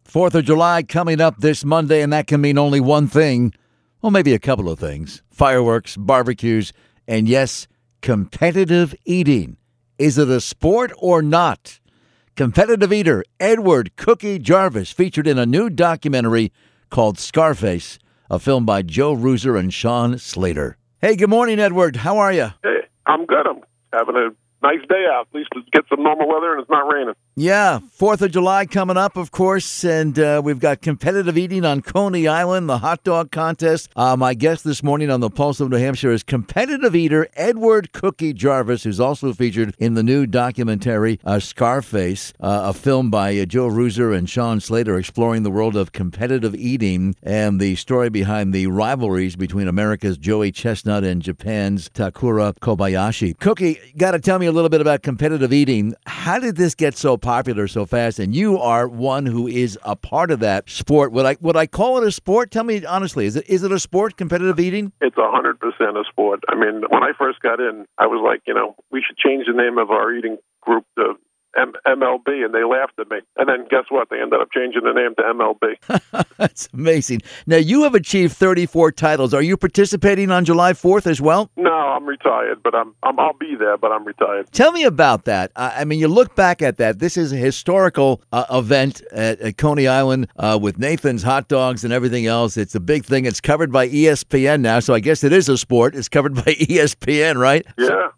4th of July coming up this Monday, and that can mean only one thing. Well, maybe a couple of things. Fireworks, barbecues, and yes, competitive eating. Is it a sport or not? Competitive eater Edward Cookie Jarvis featured in a new documentary called Scarface, a film by Joe Ruzer and Sean Slater. Hey, good morning, Edward. How are you? Hey, I'm good. I'm having a nice day out. At least let's get some normal weather and it's not raining. Yeah, 4th of July coming up, of course, and we've got competitive eating on Coney Island, the hot dog contest. My guest this morning on the Pulse of New Hampshire is competitive eater Edward Cookie Jarvis, who's also featured in the new documentary Scarface, a film by Joe Ruzer and Sean Slater exploring the world of competitive eating and the story behind the rivalries between America's Joey Chestnut and Japan's Takura Kobayashi. Cookie, got to tell me a little bit about competitive eating. How did this get so popular so fast? And you are one who is a part of that sport. Would I call it a sport? Tell me honestly, is it a sport, competitive eating? It's 100% a sport. I mean, when I first got in, I was like, we should change the name of our eating group to MLB, and they laughed at me. And then guess what? They ended up changing the name to MLB. That's amazing. Now, you have achieved 34 titles. Are you participating on July 4th as well? No, I'm retired, but I'll be there, but I'm retired. Tell me about that. I mean, you look back at that. This is a historical event at Coney Island with Nathan's hot dogs and everything else. It's a big thing. It's covered by ESPN now, so I guess it is a sport. It's covered by ESPN, right? Yeah.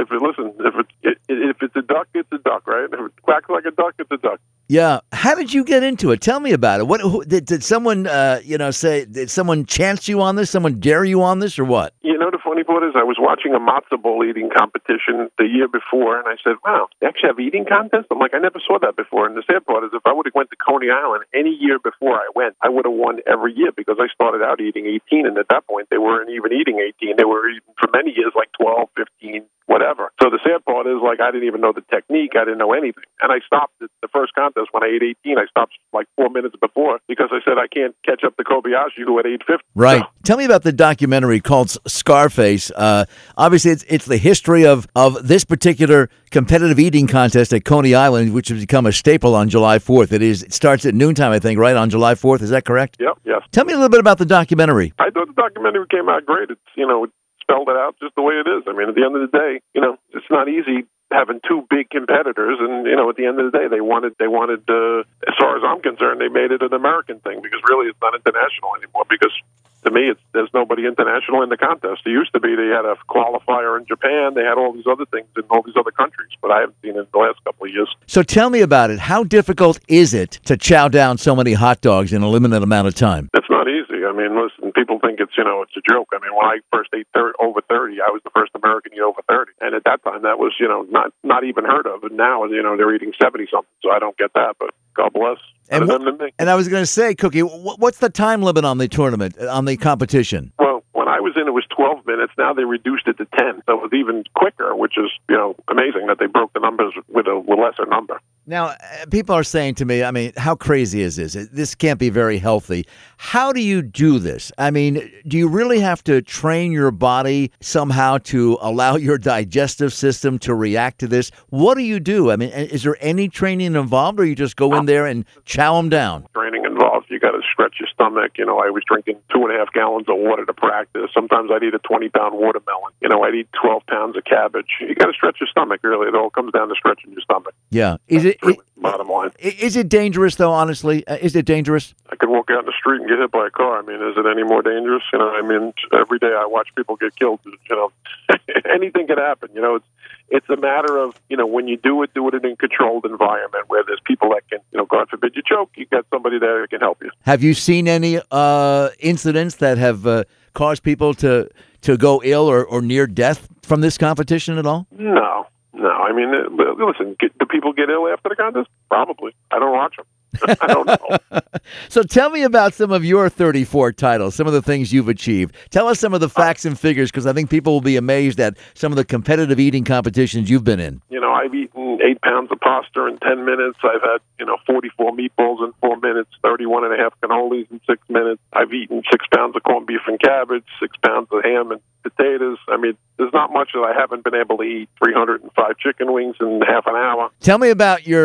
If it's a duck, it's a duck, right? If it quacks like a duck, it's a duck. Yeah. How did you get into it? Tell me about it. Did someone, say, did someone chance you on this? Someone dare you on this or what? The funny part is I was watching a matzo ball eating competition the year before, and I said, wow, they actually have eating contests? I'm like, I never saw that before. And the sad part is if I would have went to Coney Island any year before I went, I would have won every year because I started out eating 18, and at that point they weren't even eating 18. They were eating for many years like 12, 15, whatever. So the sad part is, like, I didn't even know the technique. I didn't know anything. And I stopped at the first contest when I ate 18. I stopped like 4 minutes before because I said I can't catch up to Kobayashi, who at 8:50. Right. So, tell me about the documentary called Scarface. Obviously, it's the history of this particular competitive eating contest at Coney Island, which has become a staple on July 4th. It starts at noontime, I think, right, on July 4th. Is that correct? Yep, yes. Tell me a little bit about the documentary. I thought the documentary came out great. It's, it spelled it out just the way it is. I mean, at the end of the day, it's not easy having two big competitors, and at the end of the day, they wanted. As far as I'm concerned, they made it an American thing because really it's not international anymore. Because to me, there's nobody international in the contest. It used to be they had a qualifier in Japan, they had all these other things in all these other countries, but I haven't seen it in the last couple of years. So tell me about it. How difficult is it to chow down so many hot dogs in a limited amount of time? It's not easy. I mean, listen, people think it's it's a joke. I mean, when I first ate over 30, I was the first American to eat over 30, and at that time that was not even heard of. And now they're eating 70 something, so I don't get that. But God bless. And I was going to say, Cookie, what's the time limit on the tournament, on the competition? Well, when I was in, it was 12 minutes. Now they reduced it to 10, so it was even quicker, which is amazing that they broke the numbers with a lesser number. Now, people are saying to me, I mean, how crazy is this? This can't be very healthy. How do you do this? I mean, do you really have to train your body somehow to allow your digestive system to react to this? What do you do? I mean, is there any training involved, or you just go in there and chow them down? Training involved. You got to stretch your stomach. I was drinking 2.5 gallons of water to practice. Sometimes I'd eat a 20-pound watermelon. I'd eat 12 pounds of cabbage. You got to stretch your stomach, really. It all comes down to stretching your stomach. Yeah. Bottom line. Is it dangerous, though, honestly? Is it dangerous? I could walk out in the street and get hit by a car. I mean, is it any more dangerous? I mean, every day I watch people get killed. Anything could happen. It's a matter of, when you do it in a controlled environment where there's people that can, God forbid you choke, you got somebody there that can help you. Have you seen any incidents that have caused people to go ill or near death from this competition at all? No. I mean, listen, do people get ill after the contest? Probably. I don't watch them. I don't know. So tell me about some of your 34 titles, some of the things you've achieved. Tell us some of the facts and figures, because I think people will be amazed at some of the competitive eating competitions you've been in. I've eaten 8 pounds of pasta in 10 minutes. I've had, 44 meatballs in 4 minutes, 31 and a half cannolis in 6 minutes. I've eaten 6 pounds of corned beef and cabbage, 6 pounds of ham and potatoes. I mean, there's not much that I haven't been able to eat. 305 chicken wings in half an hour. Tell me about your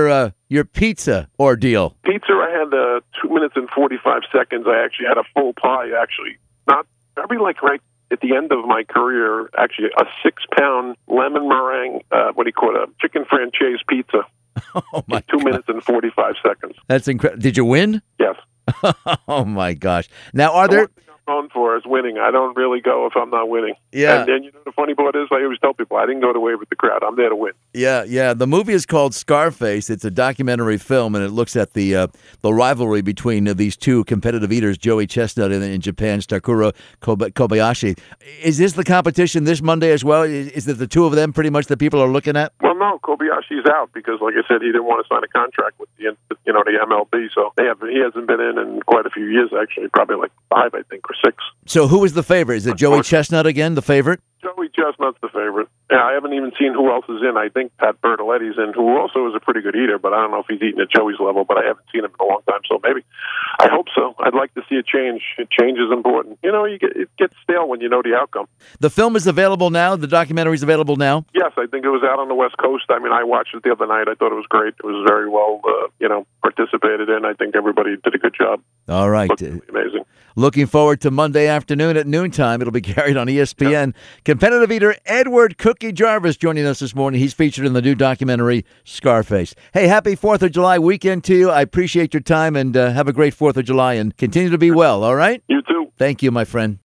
your pizza ordeal? Pizza, I had 2 minutes and 45 seconds. I actually had a full pie, actually. Not, probably like right at the end of my career, actually, a 6-pound lemon meringue, a chicken franchise pizza. Oh, my in 2 minutes and 45 seconds. That's incredible. Did you win? Yes. Oh, my gosh. Now, are there... One thing I'm known for is winning. I don't really go if I'm not winning. Yeah. And then, the funny part is, I always tell people, I didn't go to wave with the crowd. I'm there to win. Yeah. The movie is called Scarface. It's a documentary film, and it looks at the rivalry between these two competitive eaters, Joey Chestnut in Japan, Takuro Kobayashi. Is this the competition this Monday as well? Is it the two of them pretty much that people are looking at? Well, no, Kobayashi's out because, like I said, he didn't want to sign a contract with the MLB. So he hasn't been in quite a few years, actually, probably like 5, I think, or 6. So who is the favorite? Is it Joey Chestnut again, the favorite? Joey Chestnut's the favorite. Yeah, I haven't even seen who else is in. I think Pat Bertoletti's in, who also is a pretty good eater, but I don't know if he's eating at Joey's level, but I haven't seen him in a long time, so maybe. I hope so. I'd like to see a change. Change is important. It gets stale when you know the outcome. The film is available now? The documentary is available now? Yes, I think it was out on the West Coast. I mean, I watched it the other night. I thought it was great. It was very well, participated in. I think everybody did a good job. All right. Really amazing. Looking forward to Monday afternoon at noontime. It'll be carried on ESPN. Yeah. Competitive eater Edward Cookie Jarvis joining us this morning. He's featured in the new documentary, Scarface. Hey, happy 4th of July weekend to you. I appreciate your time, and have a great 4th of July, and continue to be well, all right? You too. Thank you, my friend.